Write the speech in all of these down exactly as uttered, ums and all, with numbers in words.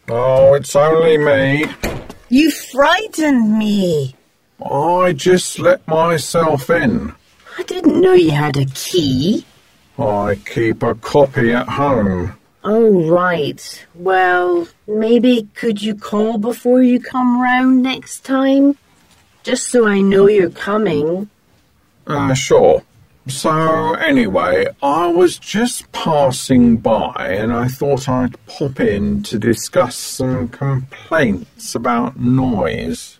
Oh, it's only me. You frightened me. I just let myself in. I didn't know you had a key. I keep a copy at home. Oh, right. Well, maybe could you call before you come round next time? Just so I know you're coming. Uh, sure. So, anyway, I was just passing by and I thought I'd pop in to discuss some complaints about noise.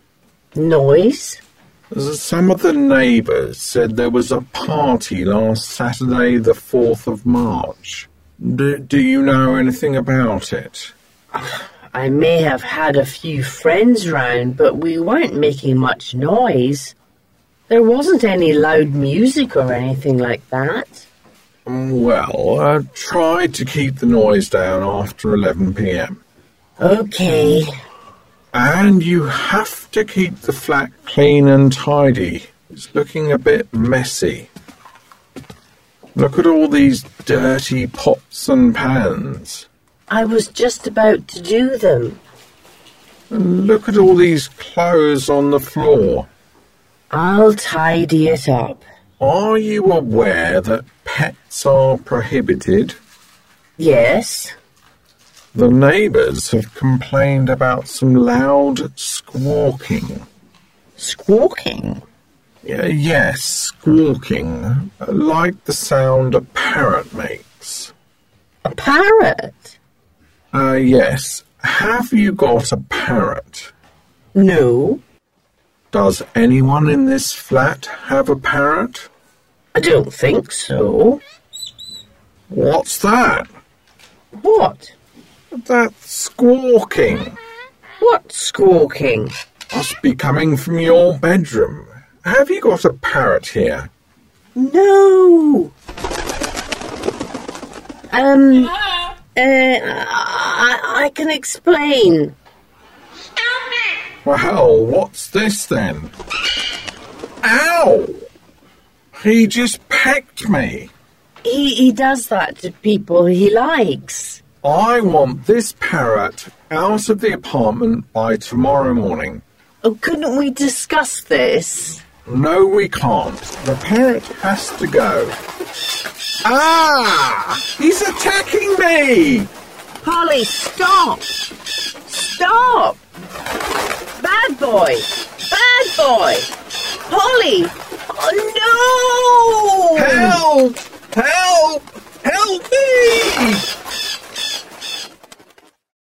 Noise? Some of the neighbours said there was a party last Saturday, the fourth of March. Do, do you know anything about it? I may have had a few friends round, but we weren't making much noise. There wasn't any loud music or anything like that. Well, I tried to keep the noise down after eleven p m. Okay. And you have to keep the flat clean and tidy. It's looking a bit messy. Look at all these dirty pots and pans. I was just about to do them. And look at all these clothes on the floor. I'll tidy it up. Are you aware that pets are prohibited? Yes. The neighbours have complained about some loud squawking. Squawking? Uh, yes, squawking, like the sound a parrot makes. A parrot? Uh, yes. Have you got a parrot? No. Does anyone in this flat have a parrot? I don't think so. What's that? What? That's squawking. What squawking? Must be coming from your bedroom. Have you got a parrot here? No. Um, uh, I, I can explain. Well, what's this then? Ow! He just pecked me. He, he does that to people he likes. I want this parrot out of the apartment by tomorrow morning. Oh, couldn't we discuss this? No, we can't. The parrot has to go. Ah! He's attacking me! Polly, stop! Stop! Bad boy! Bad boy! Polly! Oh, no! Help! Help! Help me!